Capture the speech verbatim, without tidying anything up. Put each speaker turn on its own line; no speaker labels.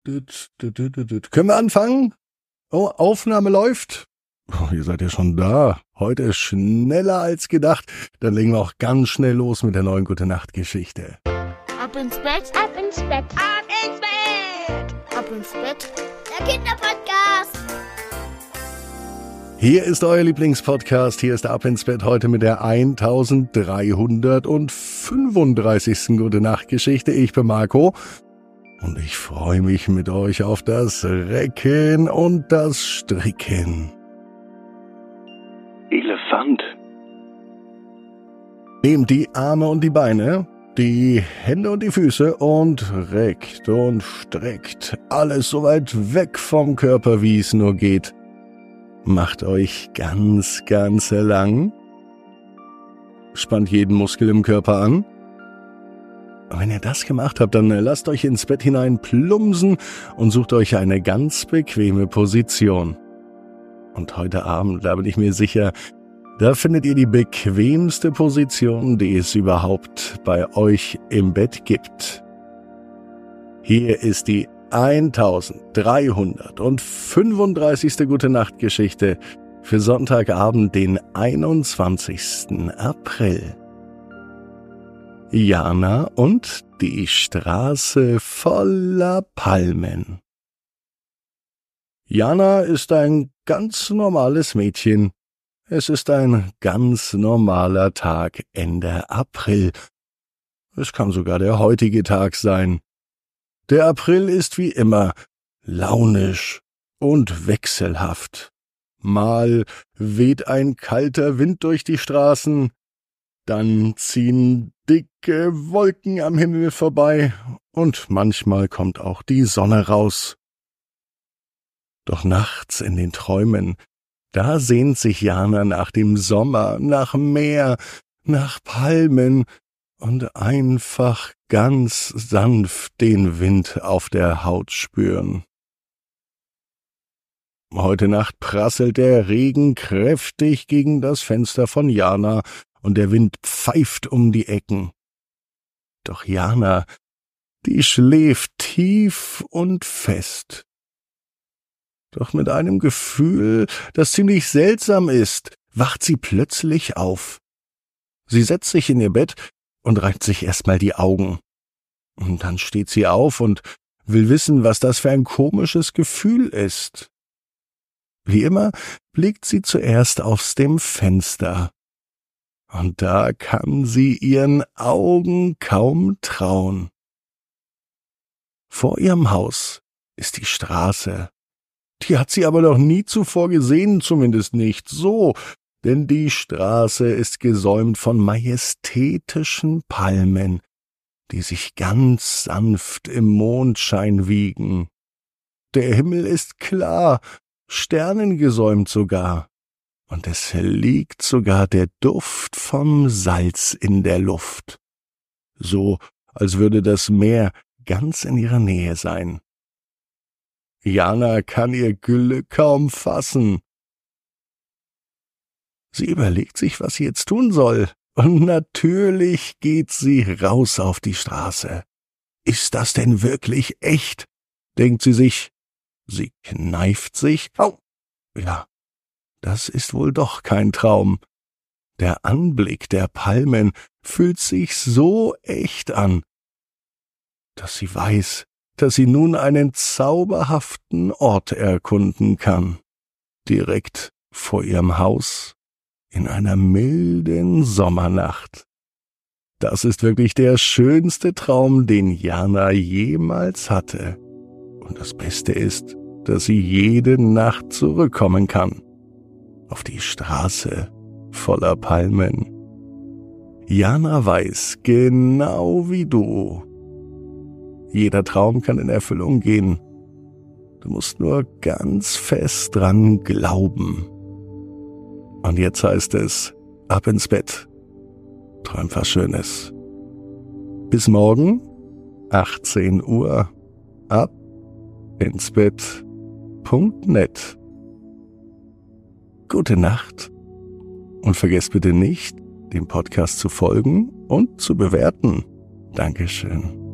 Düt, düt, düt, düt, düt. Können wir anfangen? Oh, Aufnahme läuft. Oh, ihr seid ja schon da. Heute ist schneller als gedacht. Dann legen wir auch ganz schnell los mit der neuen Gute-Nacht-Geschichte.
Ab ins Bett, ab ins Bett, ab ins Bett, ab ins Bett. Der Kinderpodcast.
Hier ist euer Lieblingspodcast. Hier ist Ab ins Bett heute mit der eintausenddreihundertfünfunddreißigsten Gute-Nacht-Geschichte. Ich bin Marco. Und ich freue mich mit euch auf das Recken und das Stricken.
Elefant.
Nehmt die Arme und die Beine, die Hände und die Füße und reckt und streckt alles so weit weg vom Körper, wie es nur geht. Macht euch ganz, ganz lang. Spannt jeden Muskel im Körper an. Wenn ihr das gemacht habt, dann lasst euch ins Bett hinein plumpsen und sucht euch eine ganz bequeme Position. Und heute Abend, da bin ich mir sicher, da findet ihr die bequemste Position, die es überhaupt bei euch im Bett gibt. Hier ist die eintausenddreihundertfünfunddreißigste Gute-Nacht-Geschichte für Sonntagabend, den einundzwanzigsten April. Jana und die Straße voller Palmen. Jana ist ein ganz normales Mädchen. Es ist ein ganz normaler Tag Ende April. Es kann sogar der heutige Tag sein. Der April ist wie immer launisch und wechselhaft. Mal weht ein kalter Wind durch die Straßen, dann ziehen dicke Wolken am Himmel vorbei und manchmal kommt auch die Sonne raus. Doch nachts in den Träumen, da sehnt sich Jana nach dem Sommer, nach Meer, nach Palmen und einfach ganz sanft den Wind auf der Haut spüren. Heute Nacht prasselt der Regen kräftig gegen das Fenster von Jana und der Wind pfeift um die Ecken. Doch Jana, die schläft tief und fest. Doch mit einem Gefühl, das ziemlich seltsam ist, wacht sie plötzlich auf. Sie setzt sich in ihr Bett und reibt sich erstmal die Augen. Und dann steht sie auf und will wissen, was das für ein komisches Gefühl ist. Wie immer blickt sie zuerst aufs dem Fenster. Und da kann sie ihren Augen kaum trauen. Vor ihrem Haus ist die Straße. Die hat sie aber noch nie zuvor gesehen, zumindest nicht so, denn die Straße ist gesäumt von majestätischen Palmen, die sich ganz sanft im Mondschein wiegen. Der Himmel ist klar, sternengesäumt sogar. Und es liegt sogar der Duft vom Salz in der Luft. So, als würde das Meer ganz in ihrer Nähe sein. Jana kann ihr Glück kaum fassen. Sie überlegt sich, was sie jetzt tun soll. Und natürlich geht sie raus auf die Straße. Ist das denn wirklich echt? Denkt sie sich. Sie kneift sich. Au! Ja. Das ist wohl doch kein Traum. Der Anblick der Palmen fühlt sich so echt an, dass sie weiß, dass sie nun einen zauberhaften Ort erkunden kann, direkt vor ihrem Haus in einer milden Sommernacht. Das ist wirklich der schönste Traum, den Jana jemals hatte. Und das Beste ist, dass sie jede Nacht zurückkommen kann. Auf die Straße voller Palmen. Jana weiß, genau wie du, jeder Traum kann in Erfüllung gehen. Du musst nur ganz fest dran glauben. Und jetzt heißt es, ab ins Bett. Träum was Schönes. Bis morgen, achtzehn Uhr, ab ins Bett Punkt net. Gute Nacht und vergesst bitte nicht, dem Podcast zu folgen und zu bewerten. Dankeschön.